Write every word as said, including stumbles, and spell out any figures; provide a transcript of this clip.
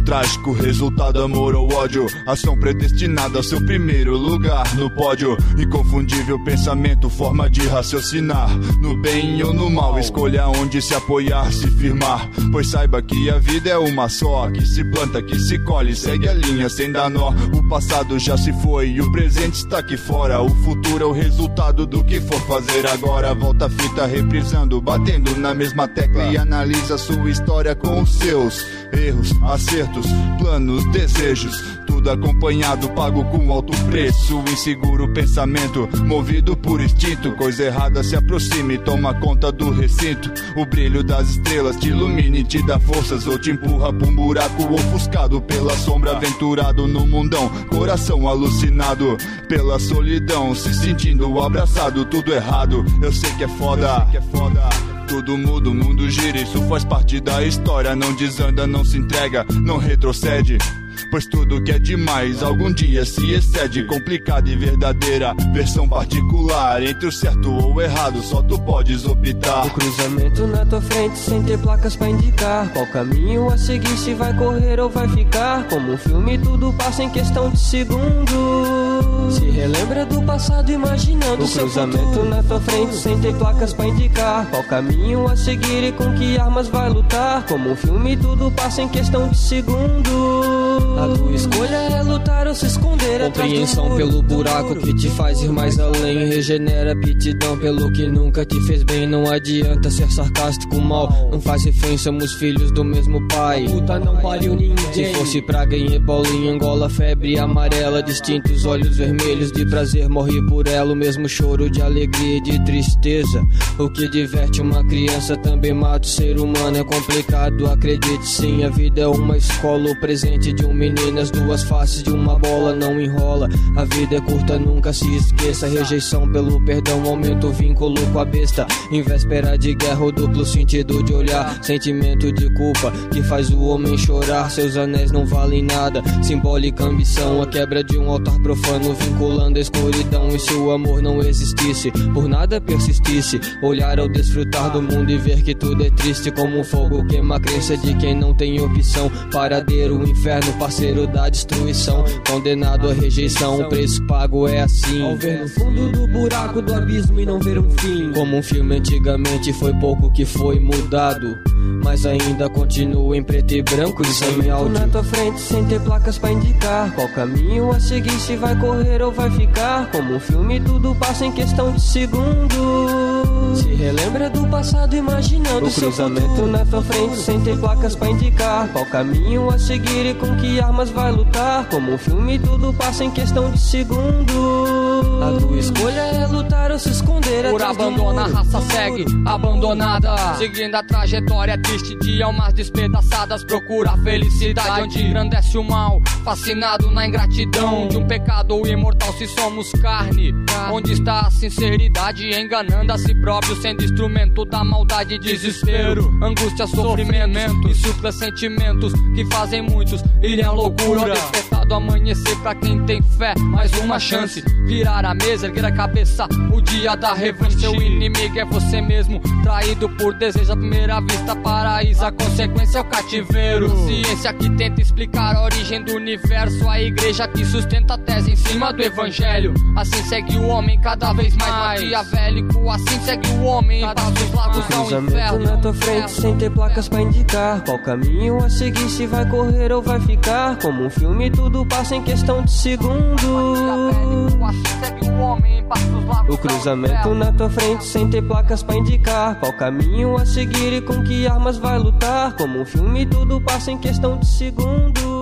trágico, resultado amor ou ódio. Ação predestinada ao seu primeiro lugar no pódio. Inconfundível pensamento, forma de raciocinar. No bem ou no mal, escolha onde se apoiar, se firmar. Pois saiba que a vida é uma só, que se planta, que se colhe, segue a linha sem dar nó. O passado já se foi e o presente está aqui fora. O futuro é o resultado do que for fazer agora. Volta a fita reprisando, batendo na mesma tecla. E analisa sua história com os seus erros, acertos, planos, desejos. Tudo acompanhado, pago com alto preço. Inseguro pensamento, movido por instinto. Coisa errada se aproxima e toma conta do recinto. O brilho das estrelas te ilumina e te dá forças, ou te empurra pra um buraco ofuscado pela sombra. Aventurado no mundão, coração alucinado pela solidão, se sentindo abraçado. Tudo errado, eu sei que é foda, que é foda. Tudo muda, o mundo gira, isso faz parte da história. Não desanda, não se entrega, não retrocede. Pois tudo que é demais algum dia se excede. Complicada e verdadeira versão particular. Entre o certo ou o errado só tu podes optar. O cruzamento na tua frente sem ter placas pra indicar qual caminho a seguir, se vai correr ou vai ficar. Como um filme tudo passa em questão de segundos. Se relembra do passado imaginando o seu cruzamento futuro. Na tua frente sem ter placas pra indicar qual caminho a seguir e com que armas vai lutar. Como um filme tudo passa em questão de segundos. A tua escolha é lutar ou se esconder. Compreensão pelo buraco que te faz ir mais além. Regenera aptidão pelo que nunca te fez bem. Não adianta ser sarcástico, mal não faz refém, somos filhos do mesmo pai. Puta não pariu ninguém. Se fosse praga em ebola, em Angola, febre amarela, distintos olhos vermelhos de prazer, morri por ela. O mesmo choro de alegria e de tristeza. O que diverte uma criança também mata o ser humano. É complicado, acredite sim, a vida é uma escola. O presente de um menino, as duas faces de uma bola, não enrola. A vida é curta, nunca se esqueça. Rejeição pelo perdão aumenta o vínculo com a besta. Em véspera de guerra, o duplo sentido de olhar. Sentimento de culpa que faz o homem chorar. Seus anéis não valem nada, simbólica ambição. A quebra de um altar profano vinculando a escuridão. E se o amor não existisse, por nada persistisse, olhar ao desfrutar do mundo e ver que tudo é triste. Como um fogo queima a crença de quem não tem opção. Paradeiro, o inferno, parceiro da destruição. Condenado à rejeição, o preço pago é assim. Ao ver no fundo do buraco do abismo e não ver um fim. Como um filme antigamente, foi pouco que foi mudado, mas ainda continua em preto e branco e sem áudio. Na tua frente sem ter placas pra indicar qual caminho a seguir, se vai correr ou vai ficar. Como um filme tudo passa em questão de segundos. Se relembra do passado imaginando o seu futuro. Na tua frente sem ter placas pra indicar qual caminho a seguir e com que armas vai lutar. Como um filme tudo passa em questão de segundos. A tua escolha é lutar ou se esconder. Por abandono a raça segue abandonada, seguindo a trajetória triste de almas despedaçadas. Procura a felicidade onde engrandece o mal, fascinado na ingratidão de um pecado imortal. Se somos carne, onde está a sinceridade? Enganando a si próprio, sendo instrumento da maldade. Desespero, angústia, sofrimento, insufla sentimentos que fazem muitos irem à loucura. Despertado amanhecer pra quem tem fé, mais uma chance. Virar a mesa, erguer a cabeça, o dia da revanche. Seu inimigo é você mesmo, traído por desejo à primeira vista. Paraíso, a consequência é o cativeiro. Ciência que tenta explicar a origem do universo. A igreja que sustenta a tese em cima do evangelho. Assim segue o homem cada vez mais maquiavélico. Assim segue o homem, passos largos ao inferno. Na tua frente sem ter placas pra indicar qual caminho a seguir, se vai correr ou vai ficar. Como um filme tudo passa em questão de segundos. O cruzamento na tua frente sem ter placas pra indicar qual caminho a seguir e com que armas vai lutar. Como um filme tudo passa em questão de segundos.